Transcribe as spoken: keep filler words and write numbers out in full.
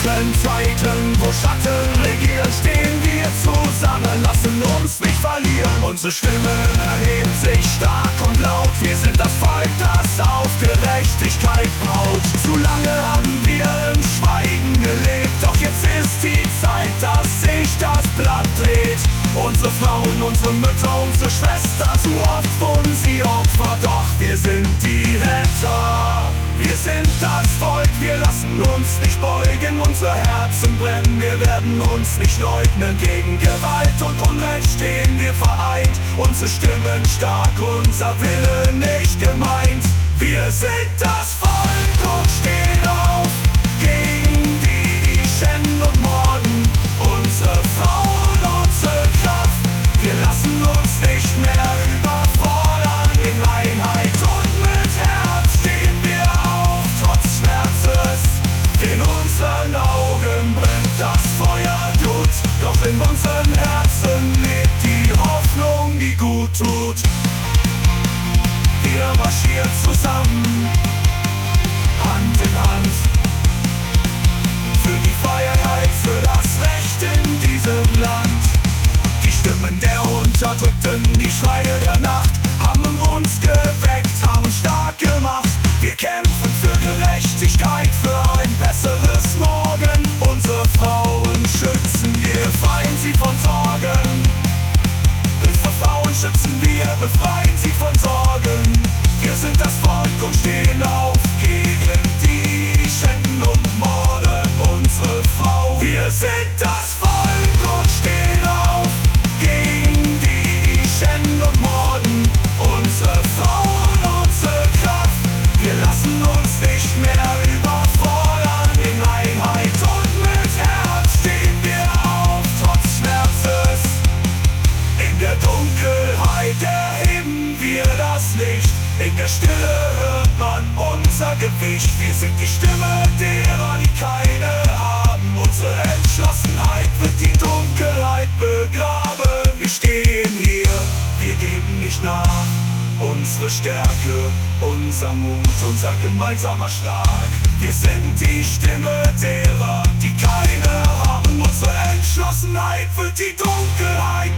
dunklen Zeiten, wo Schatten regieren, stehen wir zusammen, lassen uns nicht verlieren. Unsere Stimme erhebt sich stark und laut. Wir sind das Volk, das auf Gerechtigkeit braut. Zu lange haben wir im Schweigen gelebt, doch jetzt ist die Zeit, dass sich das Blatt dreht. Unsere Frauen, unsere Mütter, unsere Schwestern, zu oft wurden sie Opfer, doch wir sind die Retter. Wir sind das Volk, wir lassen uns nicht beugen, unsere Herzen brennen, wir werden uns nicht leugnen. Gegen Gewalt und Unrecht stehen wir vereint, unsere Stimmen stark, unser Wille nicht gemeint. Wir sind das Volk und stehen auf gegen die, die schänden und morden. Unsere Frauen, unsere Kraft, wir lassen uns nicht mehr überfordern. In Einheit und mit Herz stehen wir auf, trotz Schmerzes. In unseren Augen brennt das Feuer Glut, doch in unseren Herzen lebt die Hoffnung, die gut tut. Wir marschieren zusammen, Hand in Hand, für die Freiheit, für das Recht in diesem Land. Die Stimmen der Unterdrückten, die Schreie der Nacht, haben uns geweckt, haben stark gemacht. Wir kämpfen für Gerechtigkeit, für ein besseres Morgen. Unsere Frauen schützen, wir befreien sie von Sorgen. Unsere Frauen schützen wir, befreien sie von Sorgen. Wir sind das Volk und stehen auf gegen die, die schänden und morden. Unsere Frau, wir sind das Volk und stehen auf gegen die, die schänden und morden. Unsere Frauen, unsere Kraft, wir lassen uns nicht mehr überfordern. In Einheit und mit Herz stehen wir auf, trotz Schmerzes. In der Dunkelheit erheben wir das Licht, in der Stille hört man unser Gewicht. Wir sind die Stimme derer, die keine haben. Unsere Entschlossenheit wird die Dunkelheit begraben. Wir stehen hier, wir geben nicht nach. Unsere Stärke, unser Mut, unser gemeinsamer Schlag. Wir sind die Stimme derer, die keine haben. Unsere Entschlossenheit wird die Dunkelheit